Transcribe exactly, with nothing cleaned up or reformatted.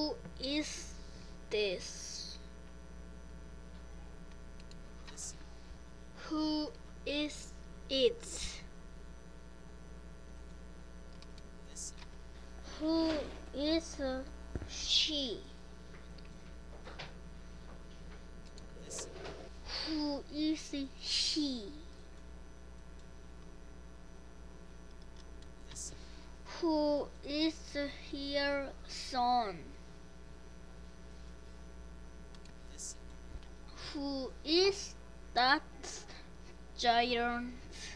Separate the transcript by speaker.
Speaker 1: Who is this? Who is it? Who is she? Who is she? Who is her son? Who is that giant?